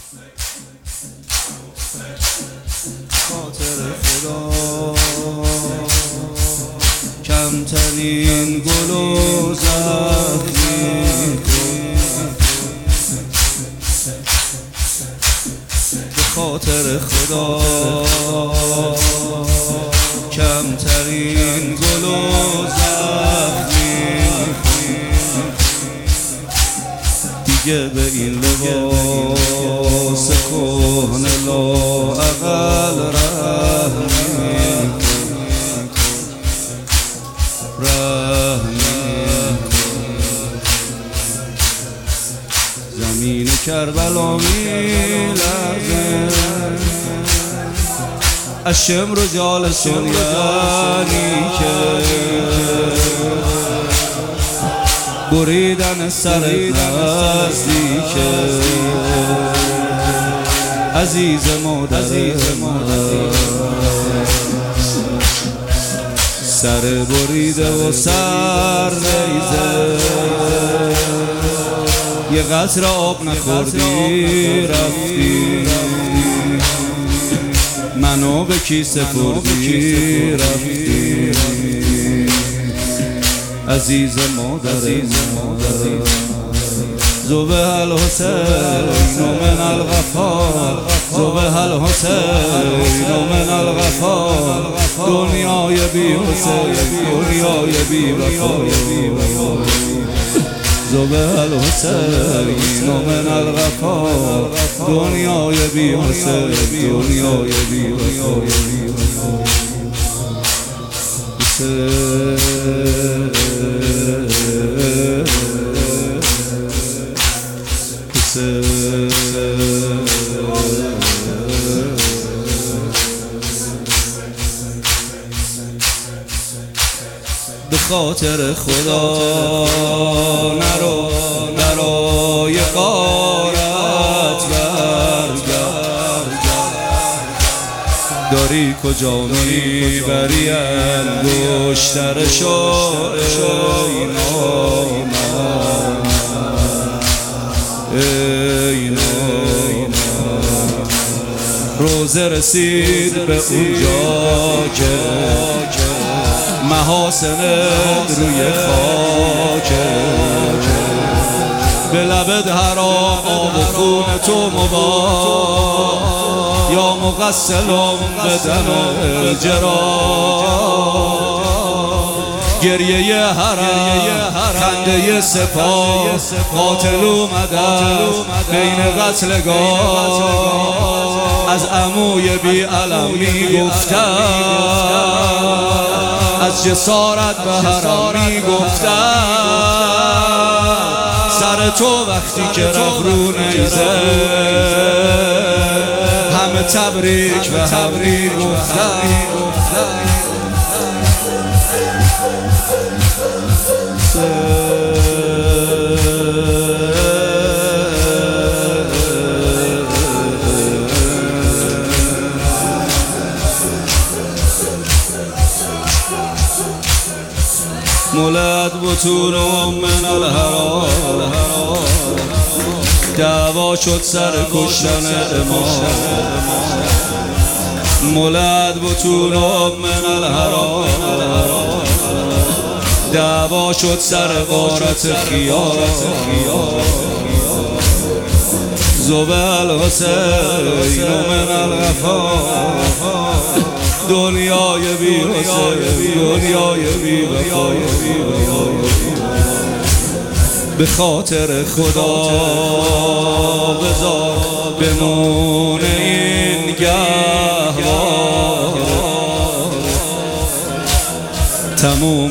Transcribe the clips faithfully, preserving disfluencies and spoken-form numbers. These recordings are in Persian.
خاطر خدا کمترین گل و زخمی به خاطر خدا کمترین گل و زخمی دیگه به این لباس کهنه لااقل رحمی زمین کربلا میلرزه از شمر و جال سریانی که بریدن سرت نزدیکه عزیز مادر سر بریده و سر نیزه یه قطر آب نخوردی رفتی منو به کی سپردی رفتی عزیز مادر زبه الحسین من الغفار زبه الحسین من الغفار دنیای بی حسین دنیای بی وفا زبه الحسین من الغفار دنیای بی حسین دنیای بی وفا به خاطر خدا نرو برای غارت برگرد داری کجا میبری انگشتر شو ای نامرد ای نامرد روزه رسید به اونجا که محاسنت روی خاکه به لبت حرام آب و خون تو مباح یا مغسلم بدن الجراح گریه حرم خنده سپاه قاتل اومدن بین قتلگاه از عموی بی علم میگفتن از جسارت به حرم میگفتن سر تو وقتی که رفت رو نیزه همه تبریک و تبریک گفتن مولد بطونم من الحرام دعوا شد سر کشتن امام مولد بطونم من الحرام دعوا شد سر غارت خیال زبه الحسین من الغفار دنیای بی حسین دنیای بی وفا به خاطر خدا بذار بمونه این گهوار تموم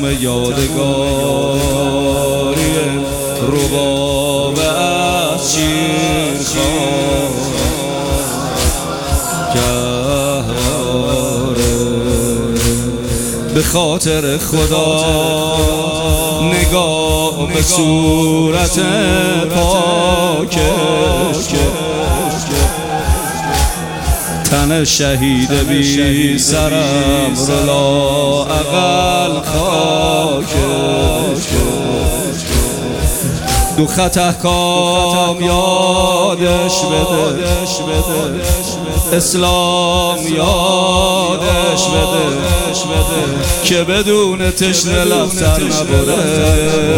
یادگاری رباب از شیرخوان به خاطر خدا نگاه به صورت پاکش تن شهید بی سرم رو لااقل خاکش دو خط احکام یادش بده، اسلام یادش بده که بدون تشنه لب سر نبره.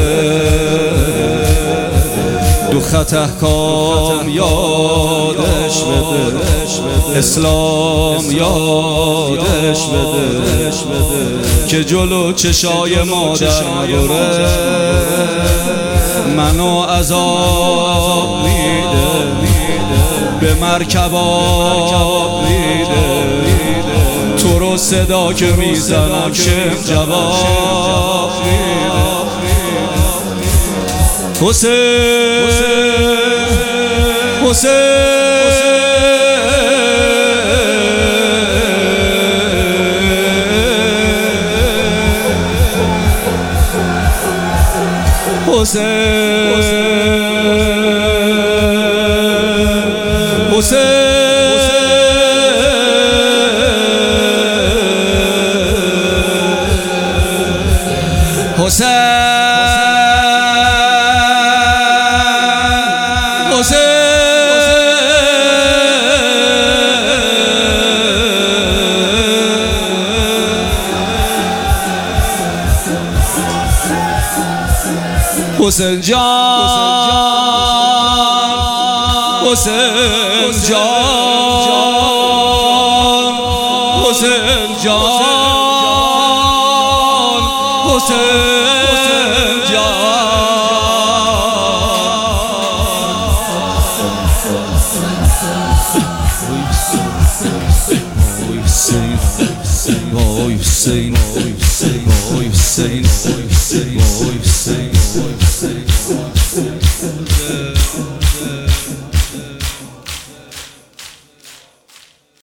دو خط احکام یادش بده، اسلام یادش بده که جلو چشای مادر نبره. منو عذاب میده، به مرکبات میده، تو رو صدا که میزنم شم جواب میده. حسین حسین حسین حسین جان، حسین جان، حسین جان، حسین جان.